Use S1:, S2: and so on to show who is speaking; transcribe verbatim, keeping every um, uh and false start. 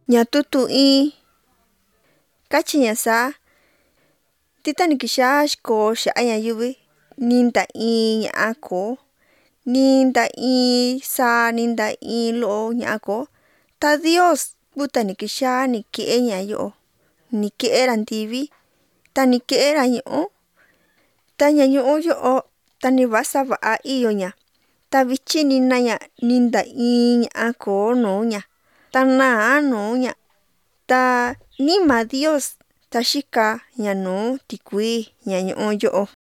S1: ña tutu in kachi ña saa ti ta ni kixa xikoo xa'a ñayuvi ni nta in ña'a koo, ni nta in saa ni nta in loo ña'a koo, ta Dios kuta ni kixa ni ke'e ña yoo, ni ke'e ra ntivi, ta ni ke'e ra ñu'ú, ta ña ñu'ú yo'o ta ni vasa va'a iyo ña, ta vityi nina ña ni nta in ña'a koo nuu ña, ta naa nuu ña, ta nima Dios ta xika ña nuu tikuii ña ñu'ú yo'o.